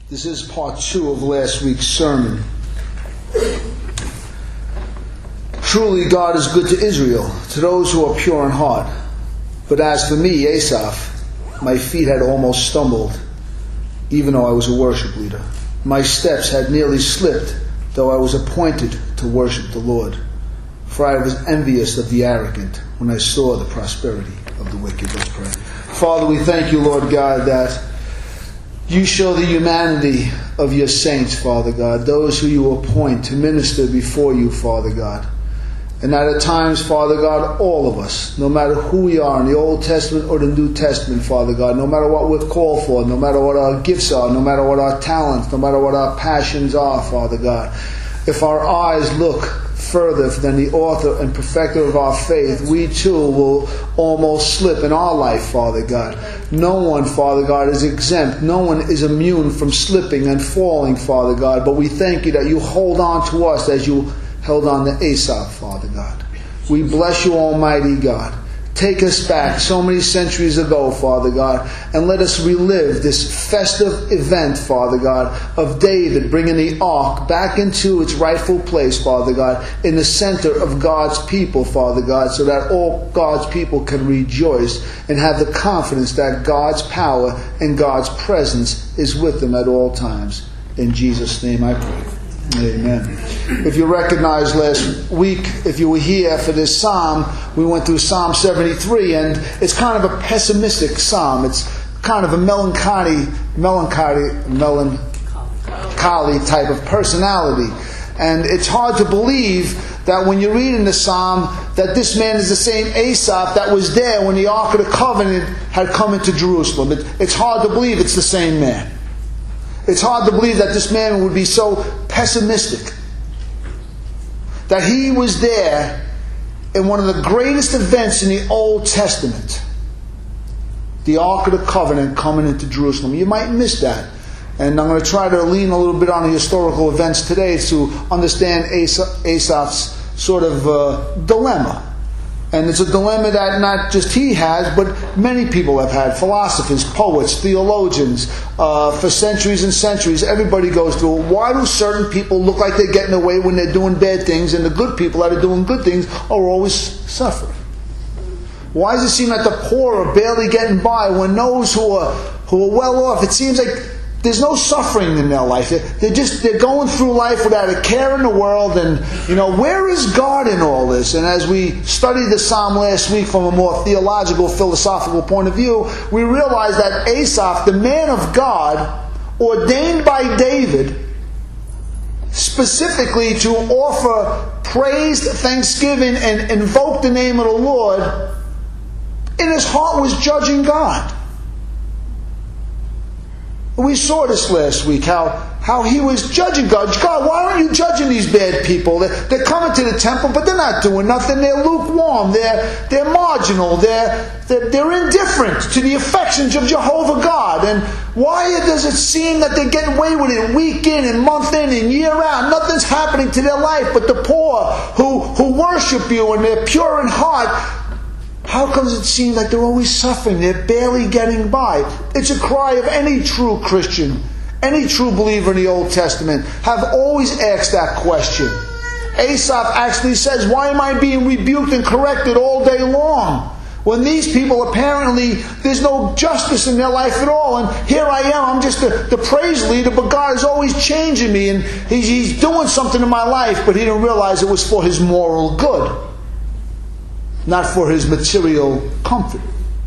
This is part 2 of last week's sermon. Truly God is good to Israel, to those who are pure in heart. But as for me, Asaph, my feet had almost stumbled, even though I was a worship leader. My steps had nearly slipped, though I was appointed to worship the Lord. For I was envious of the arrogant when I saw the prosperity of the wicked. Let's pray. Father, we thank you, Lord God, that you show the humanity of your saints, Father God, those who you appoint to minister before you, Father God. And that at times, Father God, all of us, no matter who we are in the Old Testament or the New Testament, Father God, no matter what we're called for, no matter what our gifts are, no matter what our talents, no matter what our passions are, Father God, if our eyes look further than the author and perfecter of our faith, we too will almost slip in our life, Father God. No one, Father God, is exempt. No one is immune from slipping and falling, Father God. But we thank you that you hold on to us as you held on to Asaph, Father God. We bless you, Almighty God. Take us back so many centuries ago, Father God, and let us relive this festive event, Father God, of David bringing the ark back into its rightful place, Father God, in the center of God's people, Father God, so that all God's people can rejoice and have the confidence that God's power and God's presence is with them at all times. In Jesus' name I pray. Amen. If you recognize last week, if you were here for this psalm, we went through Psalm 73, and it's kind of a pessimistic psalm. It's kind of a melancholy type of personality. And it's hard to believe that when you read in the psalm that this man is the same Asaph that was there when the Ark of the Covenant had come into Jerusalem. It's hard to believe it's the same man. It's hard to believe that this man would be so pessimistic. That he was there in one of the greatest events in the Old Testament. The Ark of the Covenant coming into Jerusalem. You might miss that. And I'm going to try to lean a little bit on the historical events today to understand Asaph's sort of dilemma. And it's a dilemma that not just he has, but many people have had. Philosophers, poets, theologians, for centuries and centuries, everybody goes through it. Why do certain people look like they're getting away when they're doing bad things, and the good people that are doing good things are always suffering? Why does it seem that the poor are barely getting by when those who are well off, it seems like there's no suffering in their life. They're going through life without a care in the world. And, where is God in all this? And as we studied the psalm last week from a more theological, philosophical point of view, we realized that Asaph, the man of God, ordained by David, specifically to offer praise, thanksgiving, and invoke the name of the Lord, in his heart was judging God. We saw this last week, how he was judging God. God, why aren't you judging these bad people? They're coming to the temple, but they're not doing nothing. They're lukewarm. They're marginal. They're indifferent to the affections of Jehovah God. And why does it seem that they get away with it week in and month in and year out? Nothing's happening to their life, but the poor who worship you and they're pure in heart, how comes it seem like they're always suffering? They're barely getting by. It's a cry of any true Christian, any true believer in the Old Testament, have always asked that question. Asaph actually says, why am I being rebuked and corrected all day long? When these people apparently, there's no justice in their life at all. And here I am, I'm just the praise leader, but God is always changing me. And He's doing something in my life, but he didn't realize it was for his moral good, not for his material comfort.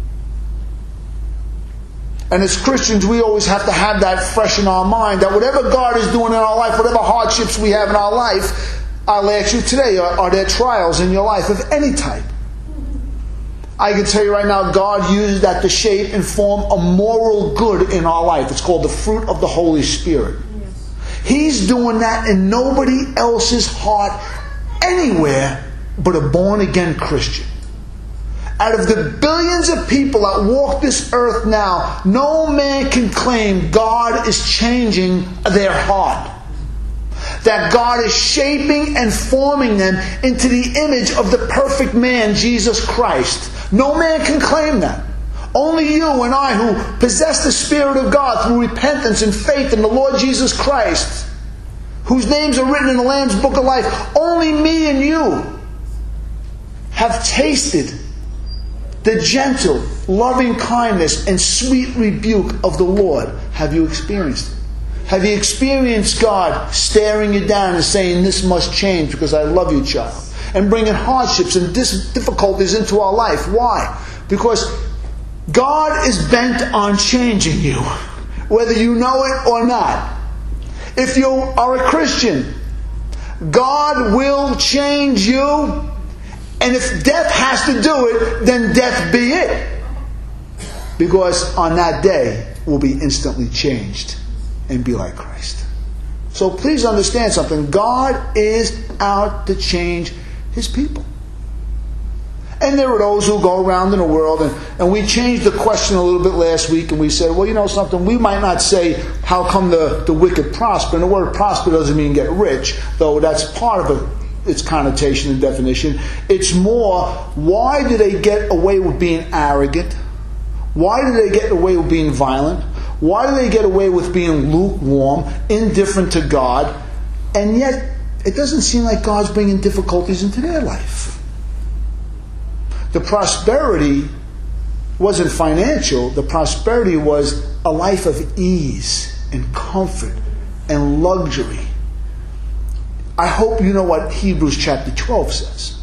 And as Christians, we always have to have that fresh in our mind, that whatever God is doing in our life, whatever hardships we have in our life, I'll ask you today, are there trials in your life of any type? I can tell you right now, God used that to shape and form a moral good in our life. It's called the fruit of the Holy Spirit. Yes. He's doing that in nobody else's heart anywhere but a born-again Christian. Out of the billions of people that walk this earth now, no man can claim God is changing their heart. That God is shaping and forming them into the image of the perfect man, Jesus Christ. No man can claim that. Only you and I who possess the Spirit of God through repentance and faith in the Lord Jesus Christ, whose names are written in the Lamb's Book of Life, only me and you have tasted the gentle, loving kindness and sweet rebuke of the Lord. Have you experienced it? Have you experienced God staring you down and saying, this must change because I love you, child? And bringing hardships and difficulties into our life. Why? Because God is bent on changing you, whether you know it or not. If you are a Christian, God will change you. And if death has to do it, then death be it. Because on that day, we'll be instantly changed and be like Christ. So please understand something. God is out to change His people. And there are those who go around in the world, and we changed the question a little bit last week, and we said, well, you know something, we might not say, how come the wicked prosper? And the word prosper doesn't mean get rich, though that's part of its connotation and definition. It's more, why do they get away with being arrogant? Why do they get away with being violent? Why do they get away with being lukewarm, indifferent to God? And yet, it doesn't seem like God's bringing difficulties into their life. The prosperity wasn't financial. The prosperity was a life of ease and comfort and luxury. I hope you know what Hebrews chapter 12 says.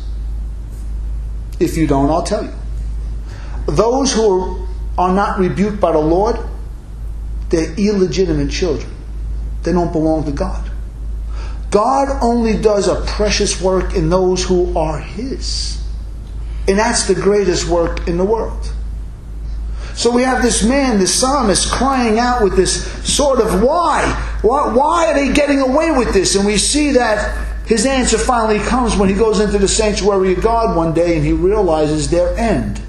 If you don't, I'll tell you. Those who are not rebuked by the Lord, they're illegitimate children. They don't belong to God. God only does a precious work in those who are His. And that's the greatest work in the world. So we have this man, this psalmist, crying out with this sort of why? Why are they getting away with this? And we see that his answer finally comes when he goes into the sanctuary of God one day and he realizes their end.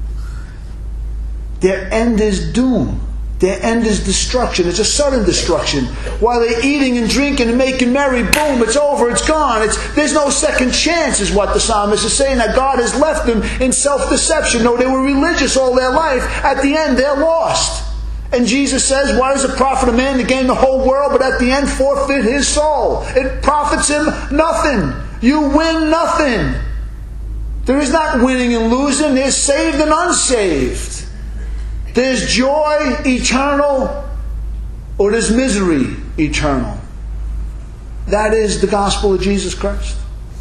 Their end is doom. Their end is destruction. It's a sudden destruction. While they're eating and drinking and making merry, boom, it's over, it's gone. There's no second chance, is what the psalmist is saying, that God has left them in self-deception. No, they were religious all their life. At the end, they're lost. And Jesus says, why does it profit a man to gain the whole world, but at the end forfeit his soul? It profits him nothing. You win nothing. There is not winning and losing. There's saved and unsaved. There's joy eternal, or there's misery eternal. That is the gospel of Jesus Christ.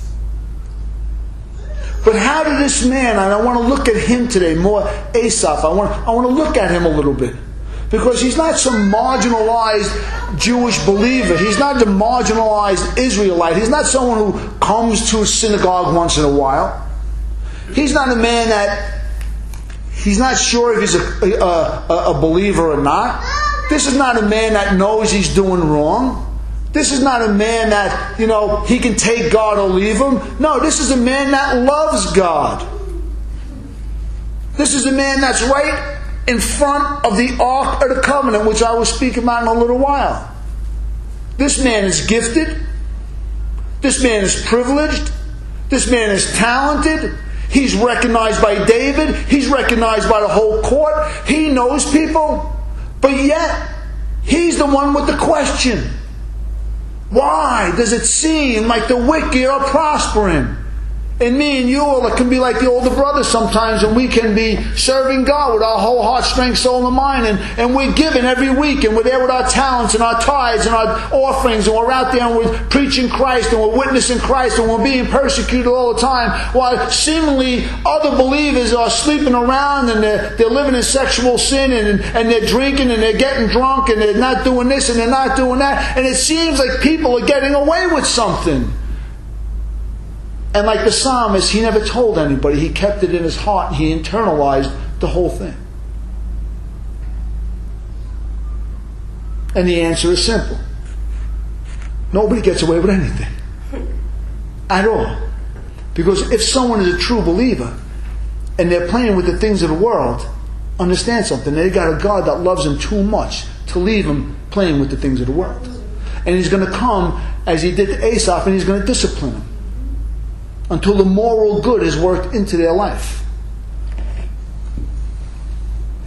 But how did this man, and I want to look at him today, more Asaph, I want to look at him a little bit. Because he's not some marginalized Jewish believer. He's not the marginalized Israelite. He's not someone who comes to a synagogue once in a while. He's not a man that he's not sure if he's a believer or not. This is not a man that knows he's doing wrong. This is not a man that, he can take God or leave him. No, this is a man that loves God. This is a man that's right in front of the Ark of the Covenant, which I will speak about in a little while. This man is gifted. This man is privileged. This man is talented. He's recognized by David. He's recognized by the whole court. He knows people. But yet, he's the one with the question. Why does it seem like the wicked are prospering? And me and you can be like the older brother sometimes, and we can be serving God with our whole heart, strength, soul, and mind, and we're giving every week, and we're there with our talents and our tithes and our offerings, and we're out there and we're preaching Christ, and we're witnessing Christ, and we're being persecuted all the time, while seemingly other believers are sleeping around, and they're living in sexual sin, and they're drinking, and they're getting drunk, and they're not doing this, and they're not doing that, and it seems like people are getting away with something. And like the psalmist, he never told anybody. He kept it in his heart. He internalized the whole thing. And the answer is simple. Nobody gets away with anything. At all. Because if someone is a true believer and they're playing with the things of the world, understand something. They got a God that loves them too much to leave them playing with the things of the world. And He's going to come, as He did to Asaph, and He's going to discipline them until the moral good is worked into their life.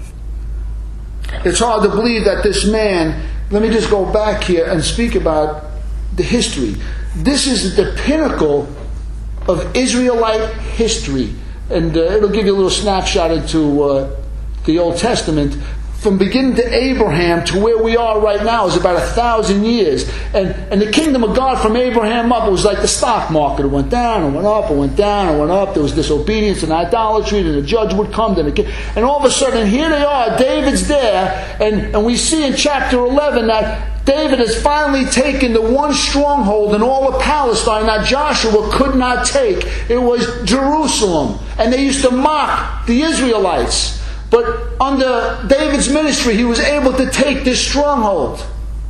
It's hard to believe that this man, let me just go back here and speak about the history. This is the pinnacle of Israelite history. And it'll give you a little snapshot into the Old Testament. From beginning to Abraham to where we are right now is about 1,000 years. And the kingdom of God from Abraham up, it was like the stock market. It went down and went up and went down and went up. There was disobedience and idolatry. Then the judge would come. And all of a sudden, here they are. David's there. And we see in chapter 11 that David has finally taken the one stronghold in all of Palestine that Joshua could not take. It was Jerusalem. And they used to mock the Israelites. But under David's ministry, he was able to take this stronghold.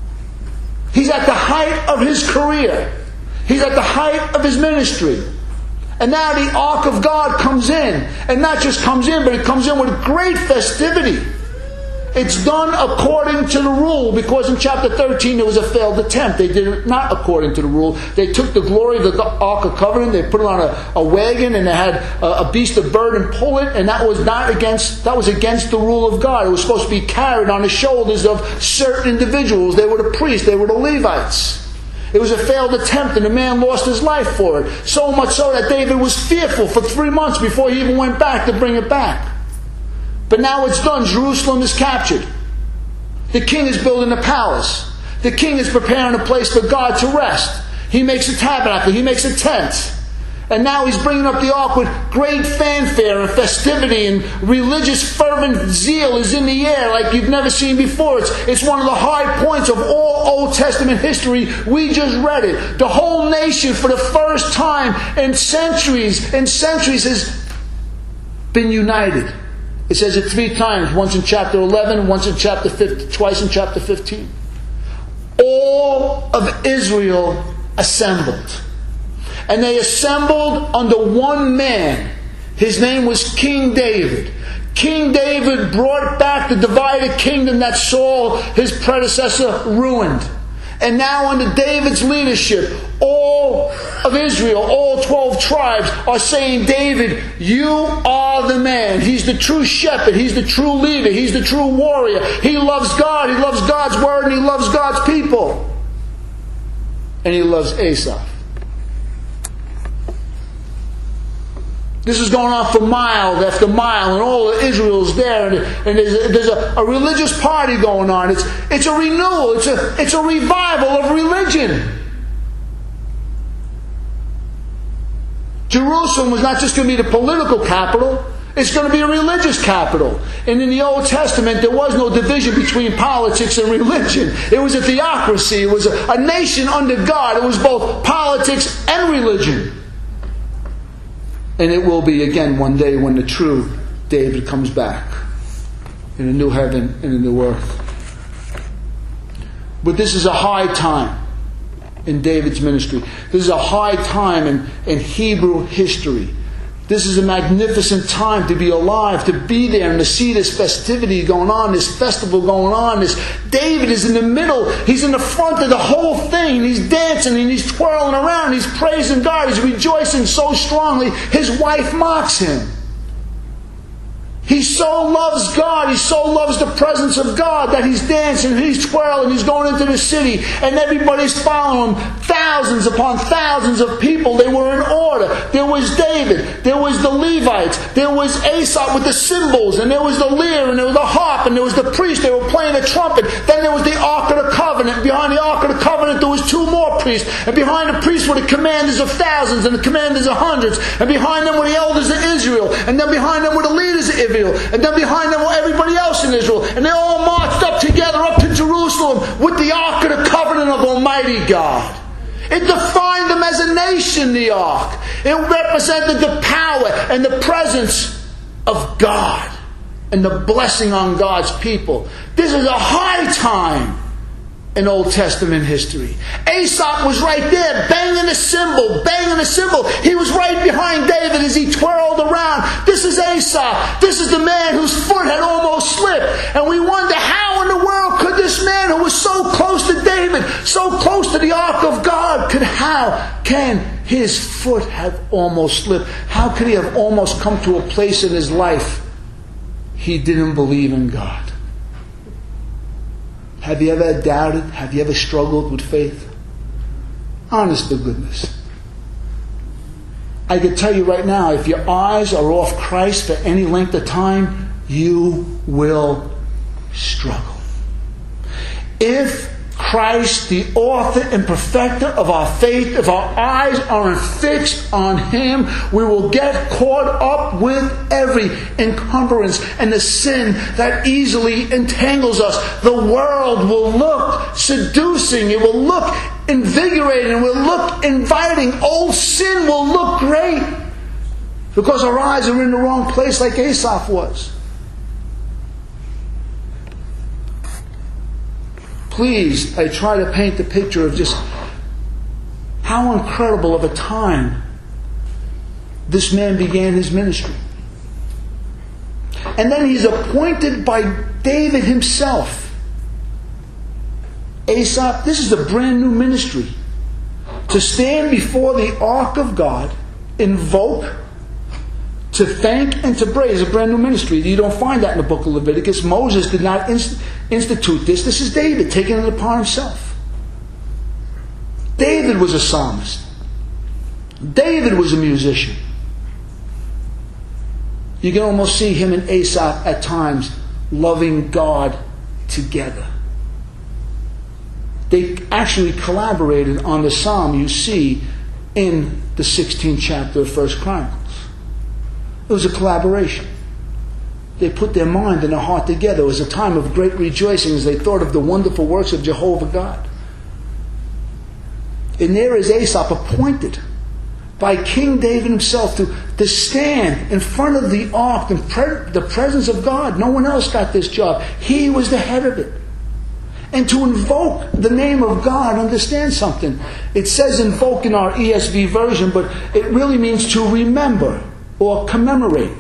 He's at the height of his career. He's at the height of his ministry. And now the Ark of God comes in. And not just comes in, but it comes in with great festivity. It's done according to the rule, because in chapter 13 there was a failed attempt. They did it not according to the rule. They took the glory of the Ark of Covenant, they put it on a wagon, and they had a beast of burden pull it, and that was against the rule of God. It was supposed to be carried on the shoulders of certain individuals. They were the priests, they were the Levites. It was a failed attempt, and the man lost his life for it. So much so that David was fearful for 3 months before he even went back to bring it back. But now it's done. Jerusalem is captured. The king is building a palace. The king is preparing a place for God to rest. He makes a tabernacle. He makes a tent. And now he's bringing up the ark with great fanfare and festivity, and religious fervent zeal is in the air like you've never seen before. It's one of the high points of all Old Testament history. We just read it. The whole nation, for the first time in centuries has been united. It says it 3 times, once in chapter 11, once in chapter 15, twice in chapter 15. All of Israel assembled. And they assembled under one man. His name was King David. King David brought back the divided kingdom that Saul, his predecessor, ruined. And now under David's leadership, all of Israel, all 12 tribes are saying, David, you are the man. He's the true shepherd. He's the true leader. He's the true warrior. He loves God. He loves God's word, and he loves God's people. And he loves Asaph. This is going on for mile after mile, and all of Israel is there, and there's a religious party going on. It's a renewal. It's a revival of religion. Jerusalem was not just going to be the political capital. It's going to be a religious capital. And in the Old Testament, there was no division between politics and religion. It was a theocracy. It was a nation under God. It was both politics and religion. And it will be again one day when the true David comes back in a new heaven and a new earth. But this is a high time in David's ministry. This is a high time in Hebrew history. This is a magnificent time to be alive, to be there and to see this festivity going on, this festival going on. David is in the middle. He's in the front of the whole thing. He's dancing and he's twirling around. He's praising God. He's rejoicing so strongly. His wife mocks him. He so loves God, he so loves the presence of God that he's dancing, he's twirling, he's going into the city, and everybody's following him. Thousands upon thousands of people, they were in order. There was David, there was the Levites, there was Asaph with the cymbals, and there was the lyre, and there was the harp, and there was the priest, they were playing the trumpet. Then there was the Ark of the Covenant. Behind the Ark of the Covenant there was 2 more priests, and behind the priests were the commanders of thousands, and the commanders of hundreds, and behind them were the elders of Israel, and then behind them were the leaders of Israel. And then behind them were everybody else in Israel. And they all marched up together up to Jerusalem with the Ark of the Covenant of Almighty God. It defined them as a nation, the Ark. It represented the power and the presence of God and the blessing on God's people. This is a high time in Old Testament history. Asaph was right there, banging a cymbal, banging a cymbal. He was right behind David as he twirled around. This is Asaph. This is the man whose foot had almost slipped. And we wonder, how in the world could this man who was so close to David, so close to the Ark of God, how can his foot have almost slipped? How could he have almost come to a place in his life he didn't believe in God? Have you ever doubted? Have you ever struggled with faith? Honest to goodness. I can tell you right now, if your eyes are off Christ for any length of time, you will struggle. If Christ, the author and perfecter of our faith, if our eyes aren't fixed on Him, we will get caught up with every encumbrance and the sin that easily entangles us. The world will look seducing. It will look invigorating. It will look inviting. Old sin will look great because our eyes are in the wrong place like Asaph was. Please, I try to paint the picture of just how incredible of a time this man began his ministry. And then he's appointed by David himself. Asaph, this is a brand new ministry. To stand before the ark of God, invoke, to thank and to praise, a brand new ministry. You don't find that in the book of Leviticus. Moses did not institute this. This is David taking it upon himself. David was a psalmist. David was a musician. You can almost see him and Asaph at times loving God together. They actually collaborated on the psalm you see in the 16th chapter of 1 Chronicles. It was a collaboration. They put their mind and their heart together. It was a time of great rejoicing as they thought of the wonderful works of Jehovah God. And there is Asaph appointed by King David himself to stand in front of the ark, in the presence of God. No one else got this job. He was the head of it. And to invoke the name of God, understand something. It says invoke in our ESV version, but it really means to remember or commemorate.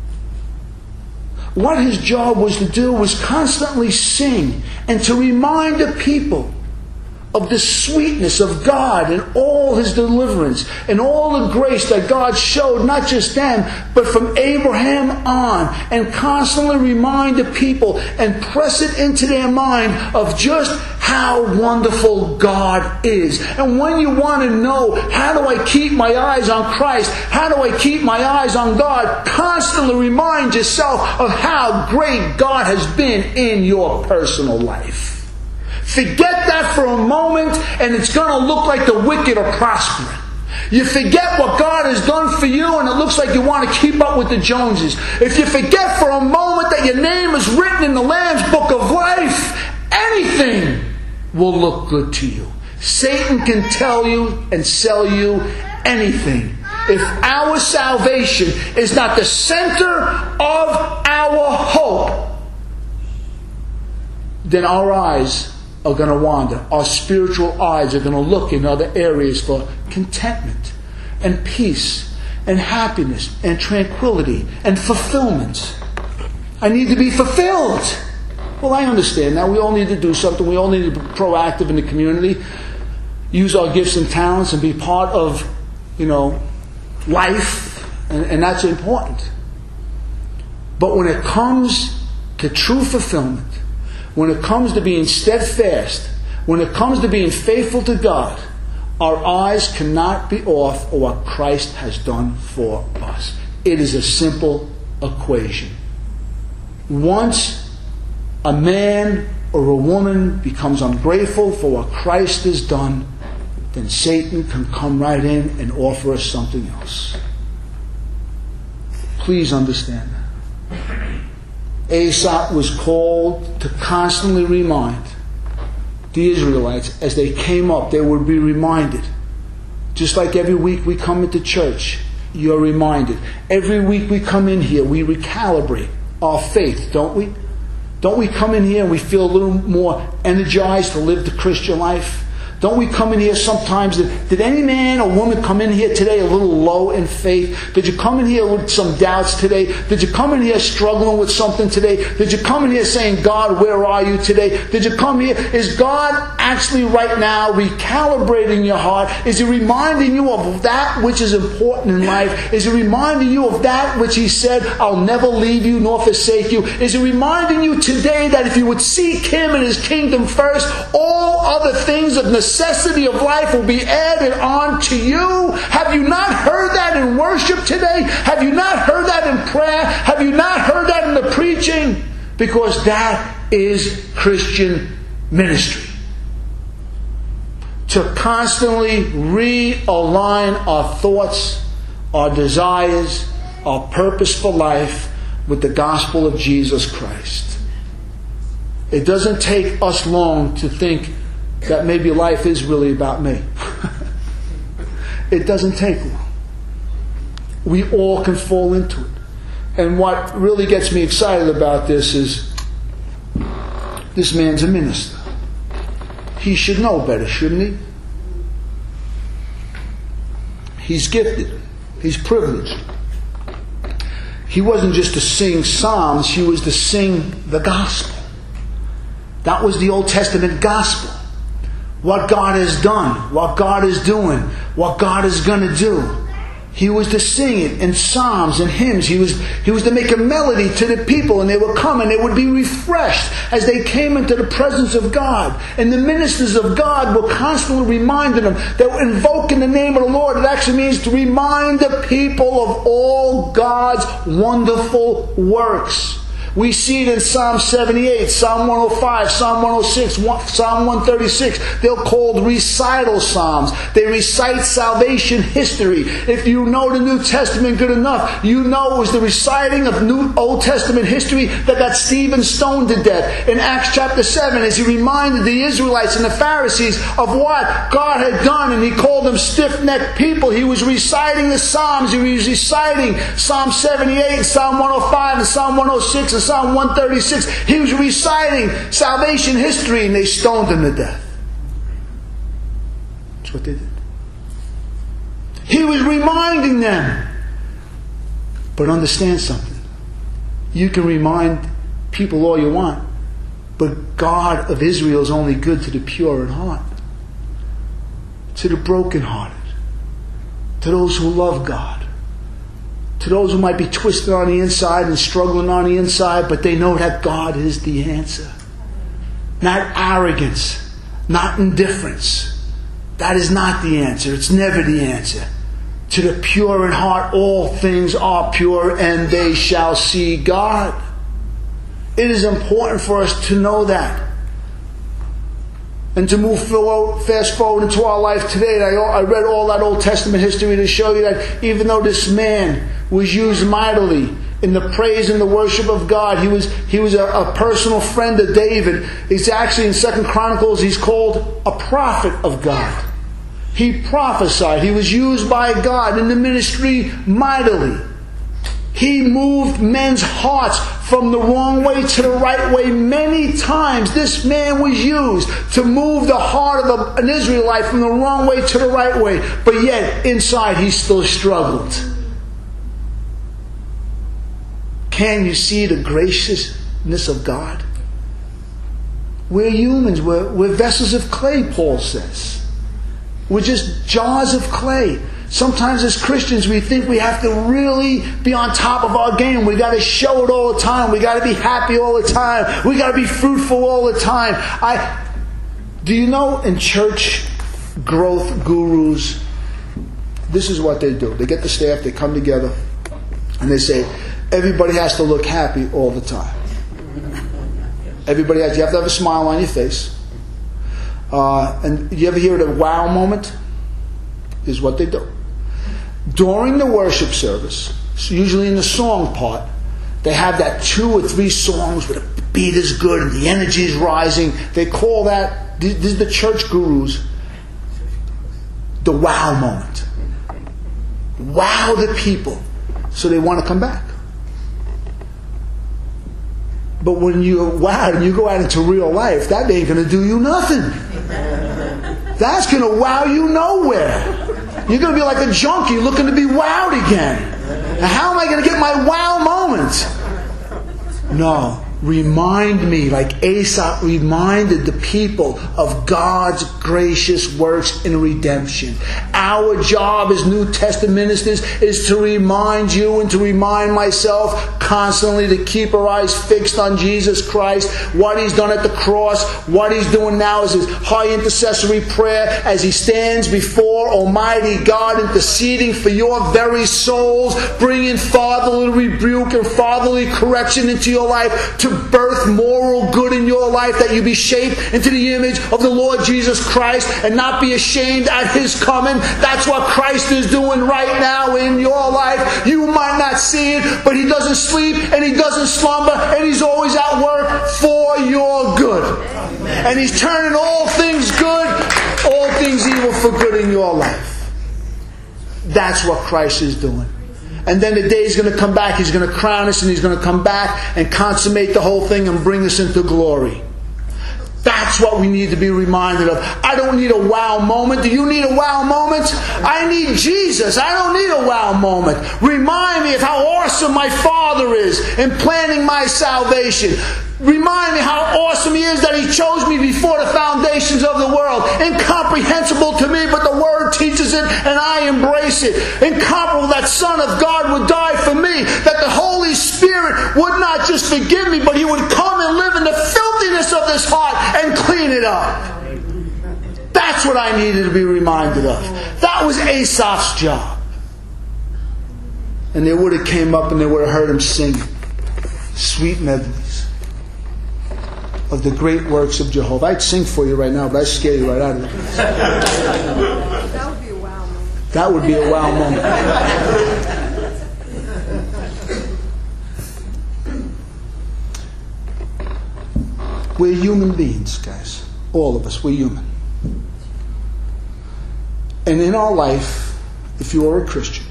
What his job was to do was constantly sing and to remind the people of the sweetness of God and all His deliverance and all the grace that God showed, not just them, but from Abraham on, and constantly remind the people and press it into their mind of just how wonderful God is. And when you want to know, how do I keep my eyes on Christ? How do I keep my eyes on God? Constantly remind yourself of how great God has been in your personal life. Forget that for a moment and it's going to look like the wicked are prospering. You forget what God has done for you and it looks like you want to keep up with the Joneses. If you forget for a moment that your name is written in the Lamb's Book of Life, anything will look good to you. Satan can tell you and sell you anything. If our salvation is not the center of our hope, then our eyes are going to wander. Our spiritual eyes are going to look in other areas for contentment and peace and happiness and tranquility and fulfillment. I need to be fulfilled. Well, I understand that. We all need to do something. We all need to be proactive in the community, use our gifts and talents and be part of, life, and that's important. But when it comes to true fulfillment, when it comes to being steadfast, when it comes to being faithful to God, our eyes cannot be off of what Christ has done for us. It is a simple equation. Once a man or a woman becomes ungrateful for what Christ has done, then Satan can come right in and offer us something else. Please understand that. Asaph was called to constantly remind the Israelites as they came up, they would be reminded. Just like every week we come into church, you're reminded. Every week we come in here, we recalibrate our faith, don't we? Don't we come in here and we feel a little more energized to live the Christian life? Don't we come in here sometimes? Did any man or woman come in here today a little low in faith? Did you come in here with some doubts today? Did you come in here struggling with something today? Did you come in here saying, God, where are you today? Did you come here? Is God actually right now recalibrating your heart? Is He reminding you of that which is important in life? Is He reminding you of that which He said, I'll never leave you nor forsake you? Is He reminding you today that if you would seek Him and His kingdom first, all other things of necessity of life will be added on to you? Have you not heard that in worship today? Have you not heard that in prayer? Have you not heard that in the preaching? Because that is Christian ministry. To constantly realign our thoughts, our desires, our purpose for life with the gospel of Jesus Christ. It doesn't take us long to think that maybe life is really about me. It doesn't take long. We all can fall into it. And what really gets me excited about this is this man's a minister. He should know better, shouldn't he? He's gifted. He's privileged. He wasn't just to sing psalms, he was to sing the gospel. That was the Old Testament gospel. What God has done, what God is doing, what God is going to do. He was to sing it in psalms and hymns. He was to make a melody to the people, and they would come and they would be refreshed as they came into the presence of God. And the ministers of God were constantly reminding them that invoking the name of the Lord, it actually means to remind the people of all God's wonderful works. We see it in Psalm 78, Psalm 105, Psalm 106, Psalm 136. They're called recital psalms. They recite salvation history. If you know the New Testament good enough, you know it was the reciting of Old Testament history that got Stephen stoned to death. In Acts chapter 7, as he reminded the Israelites and the Pharisees of what God had done, and he called them stiff-necked people, he was reciting the Psalms. He was reciting Psalm 78, Psalm 105, and Psalm 106, and Psalm 136. He was reciting salvation history, and they stoned him to death. That's what they did. He was reminding them. But understand something. You can remind people all you want, but God of Israel is only good to the pure in heart, to the brokenhearted, to those who love God, to those who might be twisted on the inside and struggling on the inside, but they know that God is the answer. Not arrogance, not indifference. That is not the answer. It's never the answer. To the pure in heart, all things are pure, and they shall see God. It is important for us to know that. And to move fast forward into our life today, I read all that Old Testament history to show you that even though this man was used mightily in the praise and the worship of God, he was a personal friend of David. He's actually in 2 Chronicles, he's called a prophet of God. He prophesied. He was used by God in the ministry mightily. He moved men's hearts from the wrong way to the right way many times. This man was used to move the heart of an Israelite from the wrong way to the right way. But yet, inside, he still struggled. Can you see the graciousness of God? We're humans. We're vessels of clay, Paul says. We're just jars of clay. Sometimes as Christians we think we have to really be on top of our game. We got to show it all the time. We got to be happy all the time. We got to be fruitful all the time. Do you know in church growth gurus, this is what they do. They get the staff, they come together, and they say, everybody has to look happy all the time. You have to have a smile on your face. And you ever hear the wow moment? Is what they do. During the worship service, usually in the song part, they have that 2 or 3 songs where the beat is good and the energy is rising. They call that, these are the church gurus, the wow moment. Wow the people so they want to come back. But when you wow and you go out into real life, that ain't going to do you nothing. That's going to wow you nowhere. You're going to be like a junkie looking to be wowed again. Now, how am I going to get my wow moment? No. Remind me, like Aesop reminded the people of God's gracious works in redemption. Our job as New Testament ministers is to remind you and to remind myself constantly to keep our eyes fixed on Jesus Christ, what He's done at the cross, what He's doing now as His high intercessory prayer as He stands before Almighty God interceding for your very souls, bringing fatherly rebuke and fatherly correction into your life to birth moral good in your life, that you be shaped into the image of the Lord Jesus Christ and not be ashamed at His coming. That's what Christ is doing right now in your life. You might not see it, but He doesn't sleep and He doesn't slumber, and He's always at work for your good. And He's turning all things good, all things evil for good in your life. That's what Christ is doing. And then the day He's going to come back, He's going to crown us, and He's going to come back and consummate the whole thing and bring us into glory. That's what we need to be reminded of. I don't need a wow moment. Do you need a wow moment? I need Jesus. I don't need a wow moment. Remind me of how awesome my Father is in planning my salvation. Remind me how awesome He is that He chose me before the foundations of the world. Incomprehensible to me, but the Word teaches it and I embrace it. Incomparable that Son of God would die for me. That the Holy Spirit would not just forgive me, but He would come and live in the filthiness of this heart and clean it up. That's what I needed to be reminded of. That was Aesop's job. And they would have came up and they would have heard him singing sweet medleys of the great works of Jehovah. I'd sing for you right now, but I'd scare you right out of it. That would be a wow moment. That would be a wow moment. We're human beings, guys. All of us, we're human. And in our life, if you are a Christian,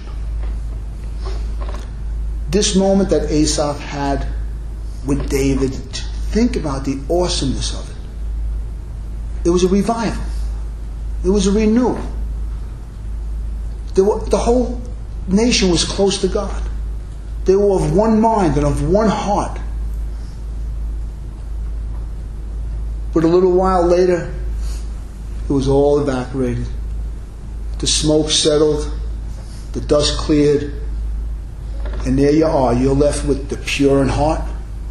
this moment that Asaph had with David, think about the awesomeness of it. It was a revival. It was a renewal. The whole nation was close to God. They were of one mind and of one heart. But a little while later, it was all evaporated. The smoke settled. The dust cleared. And there you are. You're left with the pure in heart.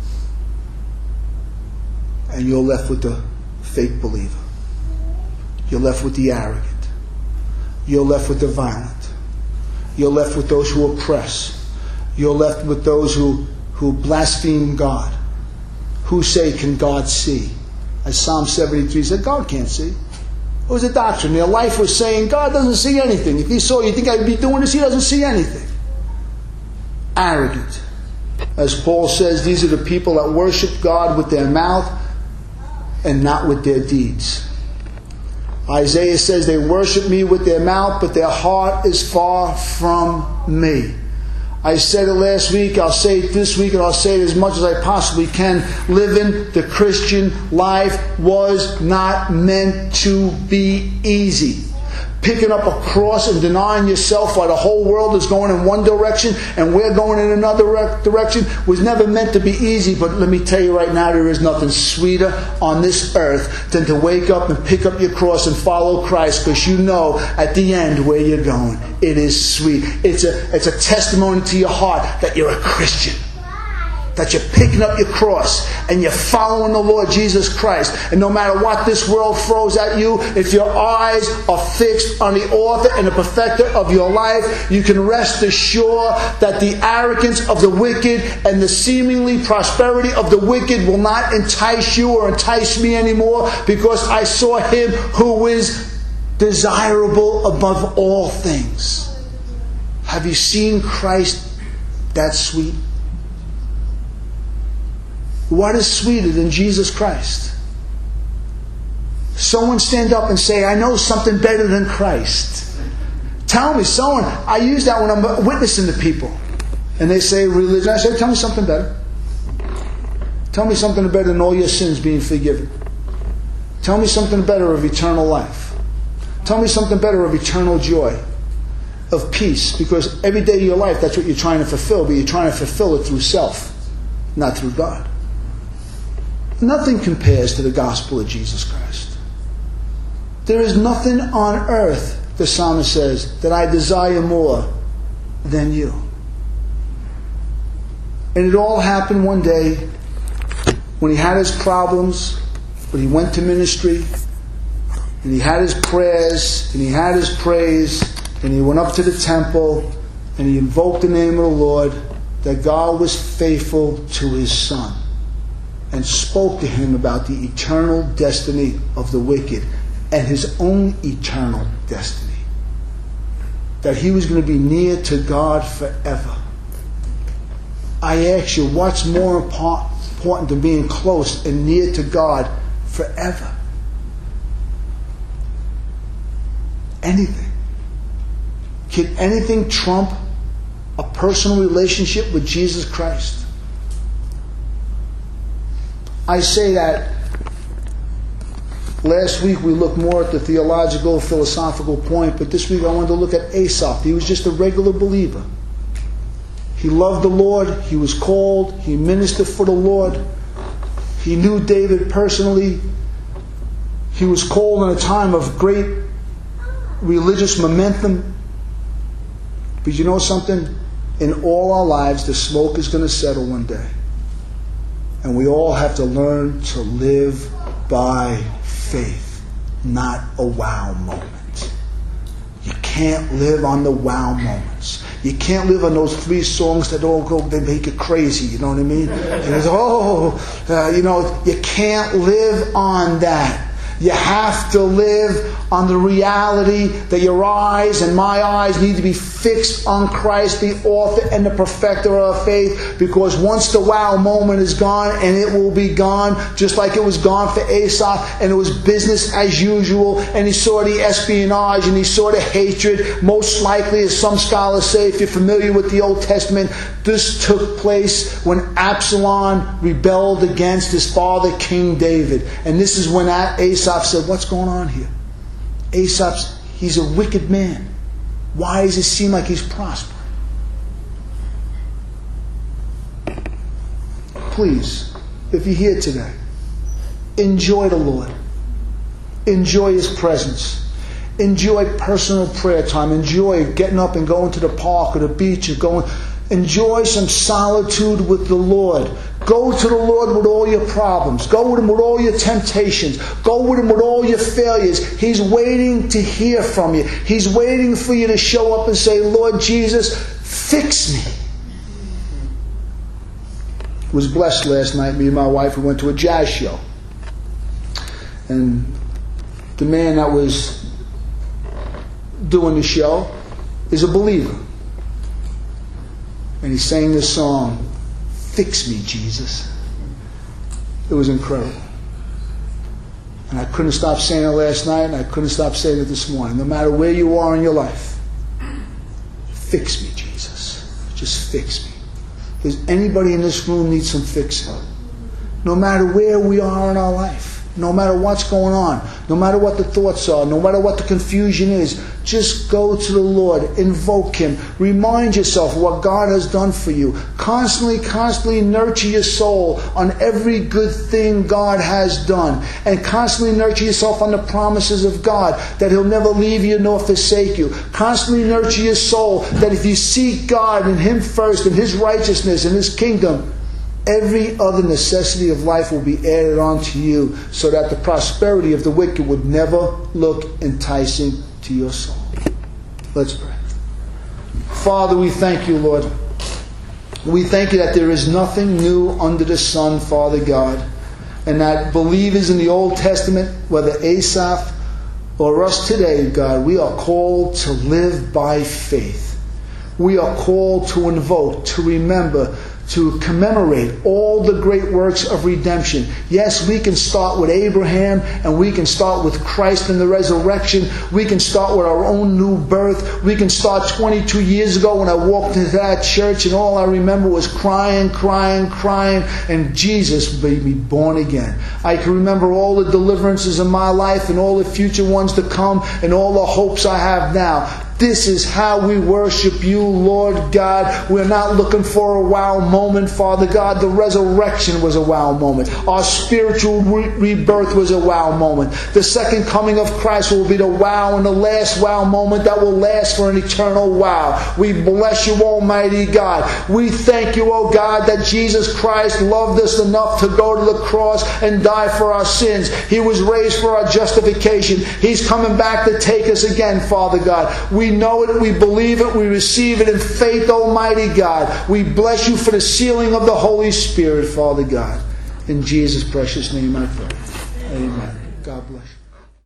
And you're left with the fake believer. You're left with the arrogant. You're left with the violent. You're left with those who oppress. You're left with those who blaspheme God. Who say, can God see? As Psalm 73 said, God can't see. It was a doctrine. Their life was saying, God doesn't see anything. If He saw, you think I'd be doing this? He doesn't see anything. Arrogant. As Paul says, these are the people that worship God with their mouth and not with their deeds. Isaiah says they worship me with their mouth, but their heart is far from me. I said it last week, I'll say it this week, and I'll say it as much as I possibly can. Living the Christian life was not meant to be easy. Picking up a cross and denying yourself while the whole world is going in one direction and we're going in another direction was never meant to be easy. But let me tell you right now, there is nothing sweeter on this earth than to wake up and pick up your cross and follow Christ, because you know at the end where you're going. It is sweet. It's a testimony to your heart that you're a Christian. That you're picking up your cross and you're following the Lord Jesus Christ. And no matter what this world throws at you, if your eyes are fixed on the author and the perfecter of your life, you can rest assured that the arrogance of the wicked and the seemingly prosperity of the wicked will not entice you or entice me anymore, because I saw Him who is desirable above all things. Have you seen Christ that sweet? What is sweeter than Jesus Christ? Someone stand up and say, I know something better than Christ. Tell me, someone. I use that when I'm witnessing to people. And they say religion. I say, tell me something better. Tell me something better than all your sins being forgiven. Tell me something better of eternal life. Tell me something better of eternal joy, of peace, because every day of your life, that's what you're trying to fulfill, but you're trying to fulfill it through self, not through God. Nothing compares to the gospel of Jesus Christ. There is nothing on earth, the psalmist says, that I desire more than you. And it all happened one day when he had his problems, when he went to ministry, and he had his prayers, and he had his praise, and he went up to the temple, and he invoked the name of the Lord, that God was faithful to his son, and spoke to him about the eternal destiny of the wicked, and his own eternal destiny. That he was going to be near to God forever. I ask you, what's more important than being close and near to God forever? Anything. Can anything trump a personal relationship with Jesus Christ? I say that last week we looked more at the theological, philosophical point, but this week I wanted to look at Asaph. He was just a regular believer. He loved the Lord. He was called. He ministered for the Lord. He knew David personally. He was called in a time of great religious momentum. But you know something? In all our lives, the smoke is going to settle one day. And we all have to learn to live by faith, not a wow moment. You can't live on the wow moments. You can't live on those 3 songs that all go, they make it crazy, you know what I mean? And it's, you can't live on that. You have to live on the reality that your eyes and my eyes need to be fixed on Christ, the author and the perfecter of our faith, because once the wow moment is gone, and it will be gone, just like it was gone for Asaph, and it was business as usual, and he saw the espionage and he saw the hatred. Most likely, as some scholars say, if you're familiar with the Old Testament, this took place when Absalom rebelled against his father, King David. And this is when Asaph said, what's going on here? He's a wicked man. Why does it seem like he's prospering? Please, if you're here today, enjoy the Lord. Enjoy His presence. Enjoy personal prayer time. Enjoy getting up and going to the park or the beach and going. Enjoy some solitude with the Lord. Go to the Lord with all your problems. Go with Him with all your temptations. Go with Him with all your failures. He's waiting to hear from you. He's waiting for you to show up and say, Lord Jesus, fix me. I was blessed last night. Me and my wife, we went to a jazz show. And the man that was doing the show is a believer. And he sang this song, Fix Me, Jesus. It was incredible. And I couldn't stop saying it last night, and I couldn't stop saying it this morning. No matter where you are in your life, fix me, Jesus. Just fix me. Does anybody in this room need some fixing? No matter where we are in our life, no matter what's going on, no matter what the thoughts are, no matter what the confusion is, just go to the Lord, invoke Him, remind yourself of what God has done for you. Constantly nurture your soul on every good thing God has done, and constantly nurture yourself on the promises of God, that He'll never leave you nor forsake you. Constantly nurture your soul that if you seek God and Him first and His righteousness and His kingdom, every other necessity of life will be added on to you, so that the prosperity of the wicked would never look enticing to your soul. Let's pray. Father, we thank you, Lord. We thank you that there is nothing new under the sun, Father God, and that believers in the Old Testament, whether Asaph or us today, God, we are called to live by faith. We are called to invoke, to remember, to commemorate all the great works of redemption. Yes, we can start with Abraham, and we can start with Christ and the resurrection. We can start with our own new birth. We can start 22 years ago when I walked into that church and all I remember was crying, and Jesus made me born again. I can remember all the deliverances in my life and all the future ones to come and all the hopes I have now. This is how we worship you, Lord God. We're not looking for a wow moment, Father God. The resurrection was a wow moment. Our spiritual rebirth was a wow moment. The second coming of Christ will be the wow and the last wow moment that will last for an eternal wow. We bless you, Almighty God. We thank you, oh God, that Jesus Christ loved us enough to go to the cross and die for our sins. He was raised for our justification. He's coming back to take us again, Father God. We know it, we believe it, we receive it in faith, Almighty God. We bless you for the sealing of the Holy Spirit, Father God. In Jesus' precious name I pray. Amen. God bless you.